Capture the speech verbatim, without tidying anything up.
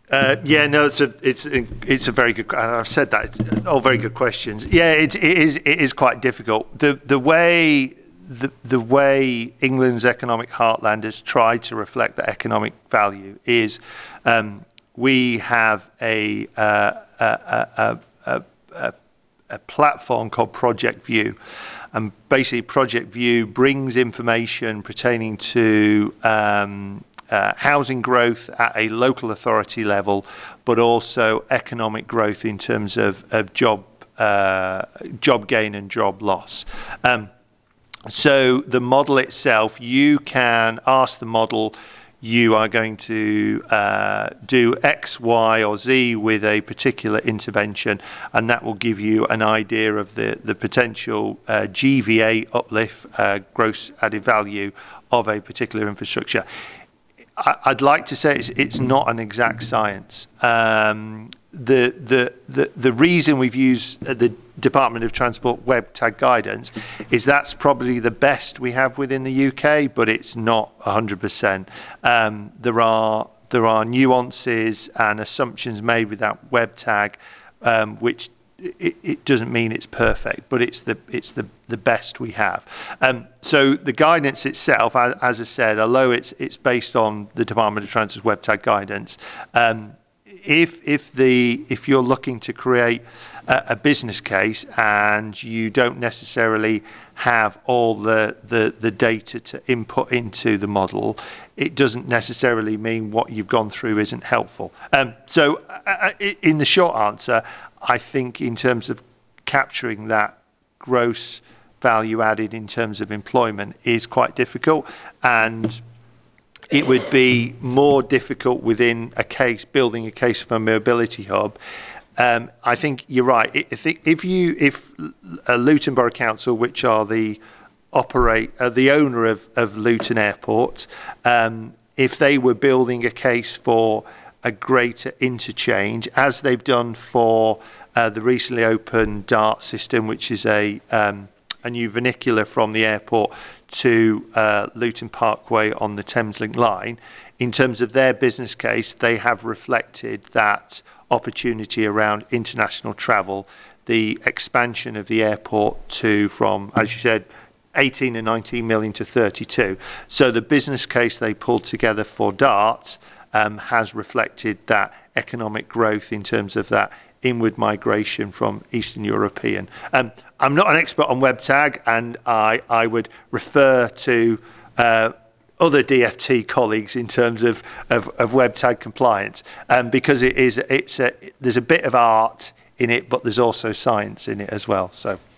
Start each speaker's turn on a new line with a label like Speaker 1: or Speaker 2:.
Speaker 1: Uh, yeah, no, it's a it's a, it's a very good. I've said that. It's all very good questions. Yeah, it, it is it is quite difficult. The the way the the way England's economic heartland has tried to reflect the economic value is um, we have a, uh, a, a, a, a a platform called Project View. And basically, Project View brings information pertaining to um, uh, housing growth at a local authority level, but also economic growth in terms of, of job uh, job gain and job loss. Um, so the model itself, you can ask the model, you are going to uh, do X, Y, or Z with a particular intervention, and that will give you an idea of the, the potential uh, G V A uplift, uh, gross added value of a particular infrastructure. I, I'd like to say it's, it's not an exact science. Um, the, the, the, the reason we've used the Department of Transport web tag guidance is that's probably the best we have within the U K, but it's not one hundred percent. Um, there are there are nuances and assumptions made with that web tag, um, which it, it doesn't mean it's perfect, but it's the it's the the best we have. Um, so the guidance itself, as, as I said, although it's it's based on the Department of Transport's web tag guidance, um, if if the if you're looking to create a, a business case and you don't necessarily have all the, the the data to input into the model, it doesn't necessarily mean what you've gone through isn't helpful. Um, so uh, in the short answer, I think in terms of capturing that gross value added in terms of employment is quite difficult, and it would be more difficult within a case, building a case for a mobility hub. Um, I think you're right. If, if you, if uh, Luton Borough Council, which are the operate, uh, the owner of, of Luton Airport, um, if they were building a case for a greater interchange, as they've done for uh, the recently opened DART system, which is a um, a new vernacular from the airport to uh, Luton Parkway on the Thameslink line. In terms of their business case, they have reflected that opportunity around international travel, the expansion of the airport to from, as you said, eighteen and nineteen million to thirty-two. So the business case they pulled together for DART um, has reflected that economic growth in terms of that inward migration from Eastern European. Um, I'm not an expert on web tag, and I, I would refer to uh, other D F T colleagues in terms of, of, of web tag compliance, um, because it is it's a, there's a bit of art in it, but there's also science in it as well. So.